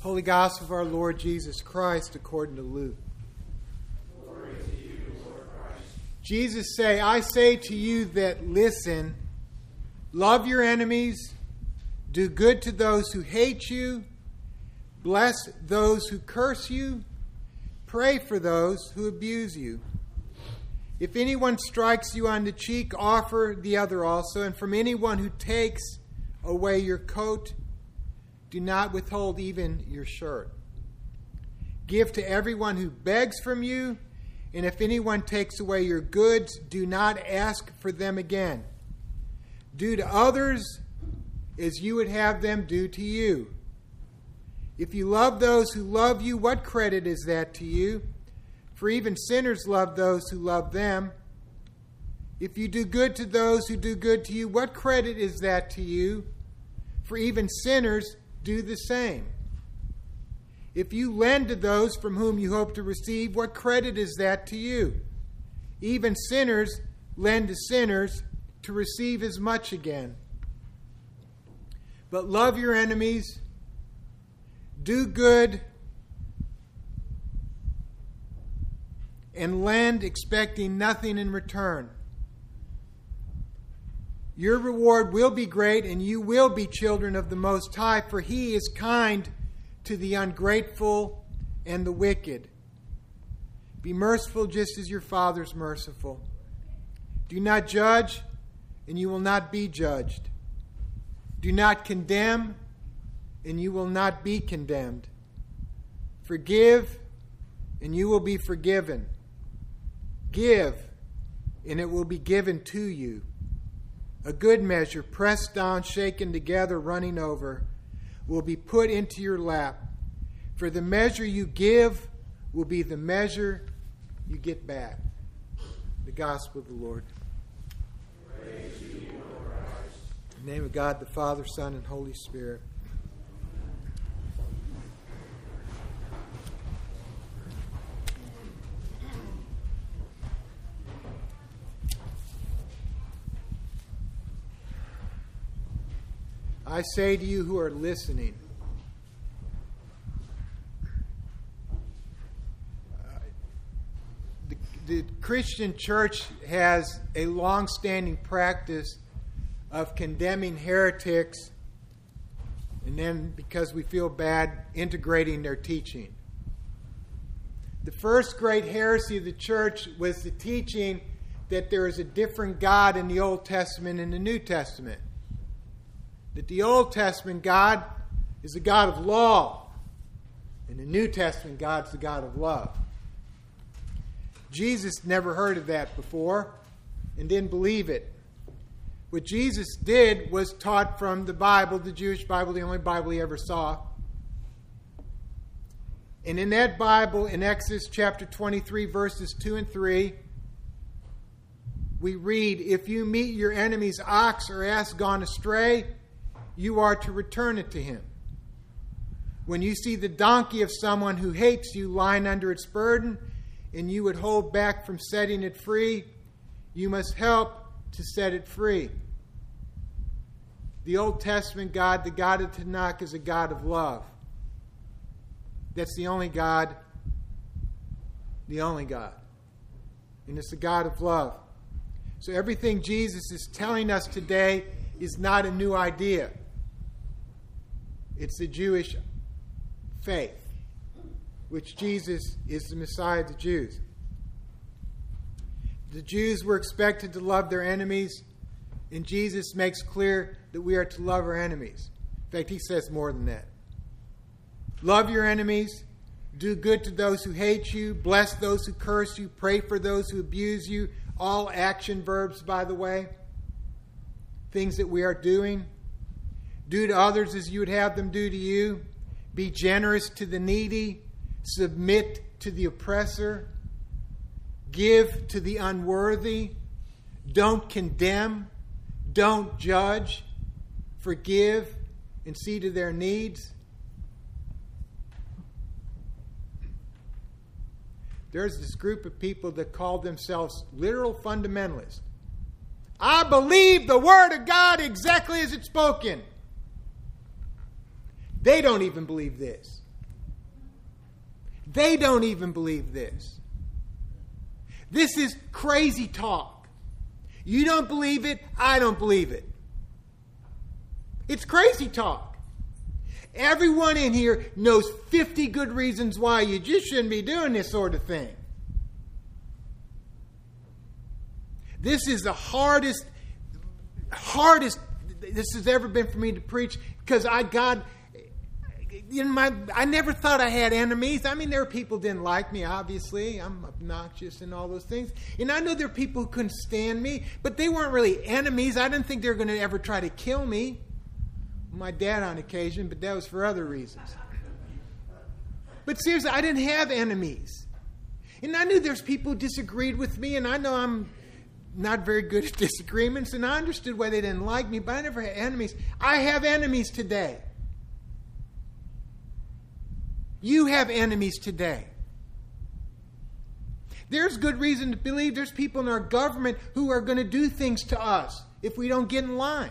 Holy Gospel of our Lord Jesus Christ according to Luke. Glory to you, Lord Christ. Jesus say, I say to you that listen, love your enemies, do good to those who hate you, bless those who curse you, pray for those who abuse you. If anyone strikes you on the cheek, offer the other also, and from anyone who takes away your coat, do not withhold even your shirt. Give to everyone who begs from you, and if anyone takes away your goods, do not ask for them again. Do to others as you would have them do to you. If you love those who love you, what credit is that to you? For even sinners love those who love them. If you do good to those who do good to you, what credit is that to you? For even sinners do the same. If you lend to those from whom you hope to receive, what credit is that to you? Even sinners lend to sinners to receive as much again. But love your enemies, do good, and lend expecting nothing in return. Your reward will be great, and you will be children of the Most High, for He is kind to the ungrateful and the wicked. Be merciful just as your Father is merciful. Do not judge, and you will not be judged. Do not condemn, and you will not be condemned. Forgive, and you will be forgiven. Give, and it will be given to you. A good measure, pressed down, shaken together, running over, will be put into your lap. For the measure you give will be the measure you get back. The Gospel of the Lord. Praise to you, Lord Christ. In the name of God, the Father, Son, and Holy Spirit. I say to you who are listening, the Christian church has a long-standing practice of condemning heretics and then, because we feel bad, integrating their teaching. The first great heresy of the church was the teaching that there is a different God in the Old Testament and the New Testament. That the Old Testament God is a God of law, and the New Testament God is the God of love. Jesus never heard of that before and didn't believe it. What Jesus did was taught from the Bible, the Jewish Bible, the only Bible he ever saw. And in that Bible, in Exodus chapter 23, verses 2 and 3, we read, if you meet your enemy's ox or ass gone astray, you are to return it to him. When you see the donkey of someone who hates you lying under its burden, and you would hold back from setting it free, you must help to set it free. The Old Testament God, the God of Tanakh, is a God of love. That's the only God. The only God. And it's the God of love. So everything Jesus is telling us today is not a new idea. It's the Jewish faith, which Jesus is the Messiah of the Jews. The Jews were expected to love their enemies, and Jesus makes clear that we are to love our enemies. In fact, he says more than that. Love your enemies, do good to those who hate you, bless those who curse you, pray for those who abuse you. All action verbs, by the way. Things that we are doing. Do to others as you would have them do to you. Be generous to the needy. Submit to the oppressor. Give to the unworthy. Don't condemn. Don't judge. Forgive and see to their needs. There's this group of people that call themselves literal fundamentalists. I believe the Word of God exactly as it's spoken. They don't even believe this. They don't even believe this. This is crazy talk. You don't believe it, I don't believe it. It's crazy talk. Everyone in here knows 50 good reasons why you just shouldn't be doing this sort of thing. This is the hardest this has ever been for me to preach, because I never thought I had enemies. I mean, there are people who didn't like me, obviously. I'm obnoxious and all those things. And I know there are people who couldn't stand me, but they weren't really enemies. I didn't think they were going to ever try to kill me. My dad on occasion, but that was for other reasons. But seriously, I didn't have enemies. And I knew there's people who disagreed with me, and I know I'm not very good at disagreements, and I understood why they didn't like me, but I never had enemies. I have enemies today. You have enemies today. There's good reason to believe there's people in our government who are going to do things to us if we don't get in line.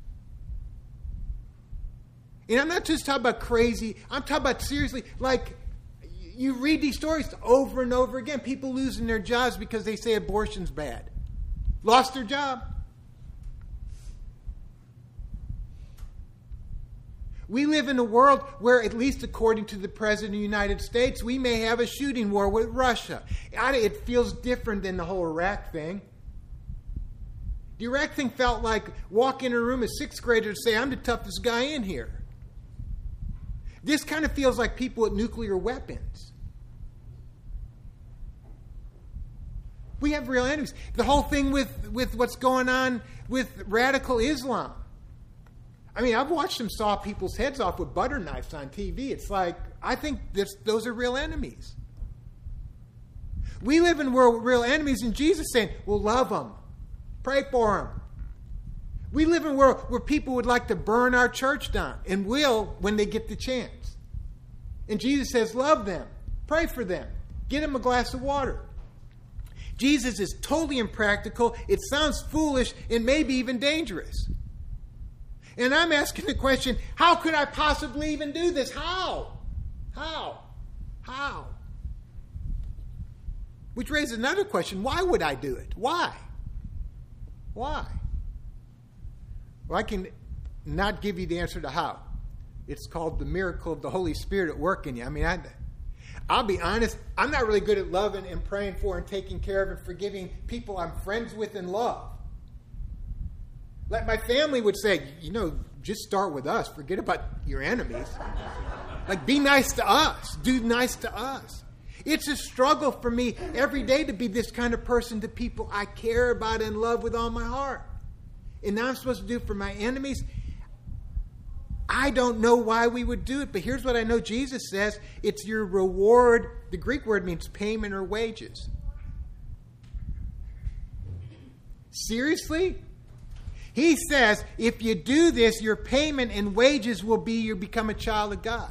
And I'm not just talking about crazy. I'm talking about seriously, like, you read these stories over and over again. People losing their jobs because they say abortion's bad. Lost their job. We live in a world where, at least according to the President of the United States, we may have a shooting war with Russia. It feels different than the whole Iraq thing. The Iraq thing felt like walk in a room as sixth graders and say, I'm the toughest guy in here. This kind of feels like people with nuclear weapons. We have real enemies. The whole thing with what's going on with radical Islam. I mean, I've watched them saw people's heads off with butter knives on TV. It's like, I think those are real enemies. We live in a world with real enemies, and Jesus is saying, well, love them. Pray for them. We live in a world where people would like to burn our church down, and will when they get the chance. And Jesus says, love them. Pray for them. Get them a glass of water. Jesus is totally impractical. It sounds foolish and maybe even dangerous. And I'm asking the question, how could I possibly even do this? How? Which raises another question. Why would I do it? Why? Well, I can not give you the answer to how. It's called the miracle of the Holy Spirit at work in you. I mean, I'll be honest, I'm not really good at loving and praying for and taking care of and forgiving people I'm friends with and love. Like my family would say, just start with us. Forget about your enemies. Like, be nice to us. Do nice to us. It's a struggle for me every day to be this kind of person to people I care about and love with all my heart. And now I'm supposed to do it for my enemies. I don't know why we would do it, but here's what I know Jesus says. It's your reward. The Greek word means payment or wages. Seriously? He says, if you do this, your payment and wages will be you become a child of God.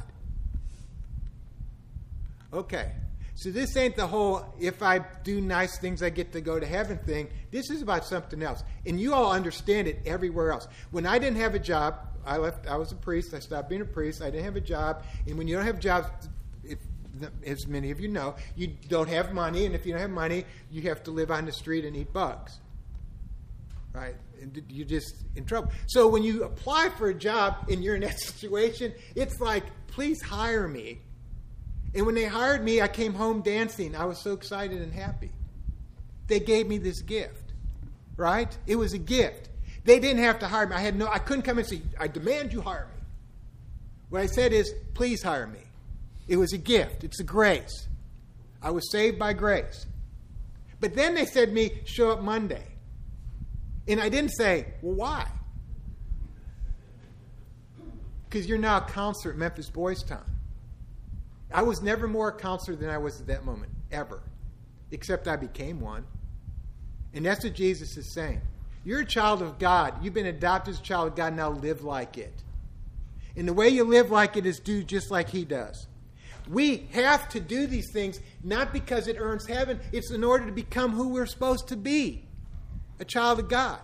Okay. So this ain't the whole, if I do nice things, I get to go to heaven thing. This is about something else. And you all understand it everywhere else. When I didn't have a job, I was a priest. I stopped being a priest. I didn't have a job. And when you don't have jobs, as many of you know, you don't have money. And if you don't have money, you have to live on the street and eat bugs. Right? And you're just in trouble. So when you apply for a job and you're in that situation, it's like, please hire me. And when they hired me, I came home dancing. I was so excited and happy. They gave me this gift. Right? It was a gift. They didn't have to hire me. I couldn't come and say, I demand you hire me. What I said is, please hire me. It was a gift. It's a grace. I was saved by grace. But then they said to me, show up Monday. And I didn't say, well, why? Because you're now a counselor at Memphis Boys Town. I was never more a counselor than I was at that moment, ever. Except I became one. And that's what Jesus is saying. You're a child of God. You've been adopted as a child of God. Now live like it. And the way you live like it is do just like He does. We have to do these things not because it earns heaven. It's in order to become who we're supposed to be. A child of God.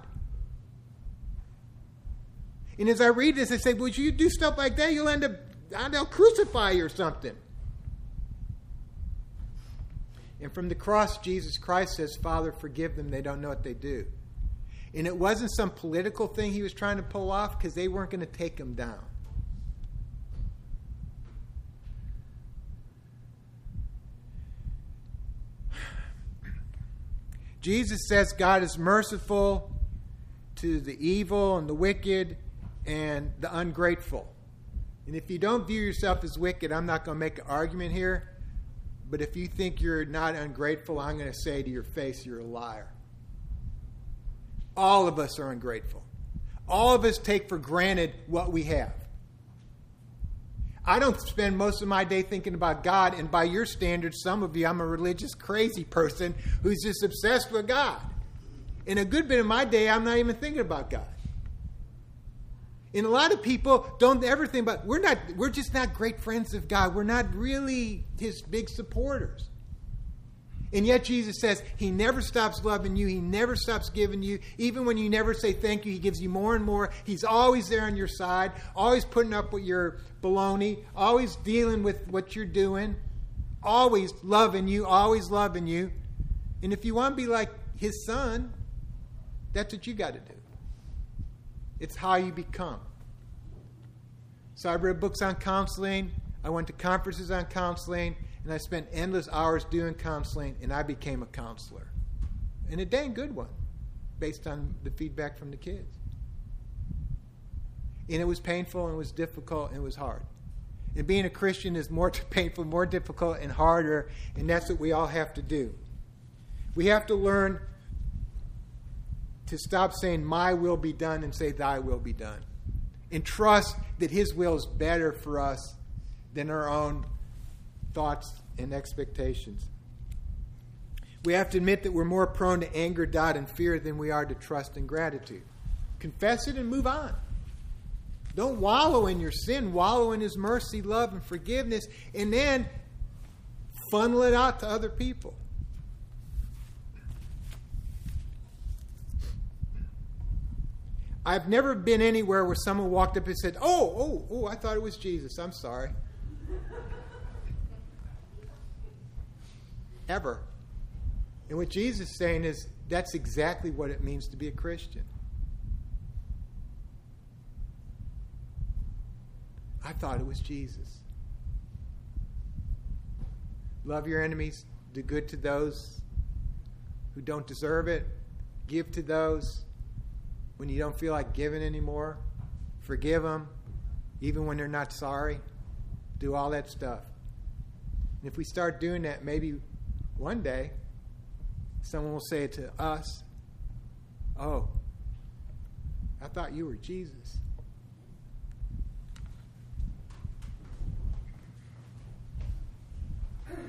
And as I read this, I say, well, you do stuff like that, you'll end up, they'll crucify you or something. And from the cross, Jesus Christ says, Father, forgive them. They don't know what they do. And it wasn't some political thing he was trying to pull off, because they weren't going to take him down. Jesus says God is merciful to the evil and the wicked and the ungrateful. And if you don't view yourself as wicked, I'm not going to make an argument here. But if you think you're not ungrateful, I'm going to say to your face, you're a liar. All of us are ungrateful. All of us take for granted what we have. I don't spend most of my day thinking about God, and by your standards, some of you, I'm a religious crazy person who's just obsessed with God. In a good bit of my day, I'm not even thinking about God. And a lot of people don't ever think about, we're just not great friends of God. We're not really his big supporters. And yet Jesus says he never stops loving you. He never stops giving you. Even when you never say thank you, he gives you more and more. He's always there on your side, always putting up with your baloney, always dealing with what you're doing, always loving you, always loving you. And if you want to be like his son, that's what you got to do. It's how you become. So I read books on counseling. I went to conferences on counseling. And I spent endless hours doing counseling, and I became a counselor. And a dang good one, based on the feedback from the kids. And it was painful, and it was difficult, and it was hard. And being a Christian is more painful, more difficult, and harder, and that's what we all have to do. We have to learn to stop saying, my will be done, and say, thy will be done. And trust that his will is better for us than our own thoughts and expectations. We have to admit that we're more prone to anger, doubt, and fear than we are to trust and gratitude. Confess it and move on. Don't wallow in your sin. Wallow in his mercy, love, and forgiveness, and then funnel it out to other people. I've never been anywhere where someone walked up and said, oh, I thought it was Jesus. I'm sorry. Ever. And what Jesus is saying is that's exactly what it means to be a Christian. I thought it was Jesus. Love your enemies. Do good to those who don't deserve it. Give to those when you don't feel like giving anymore. Forgive them, even when they're not sorry. Do all that stuff. And if we start doing that, maybe one day, someone will say to us, oh, I thought you were Jesus.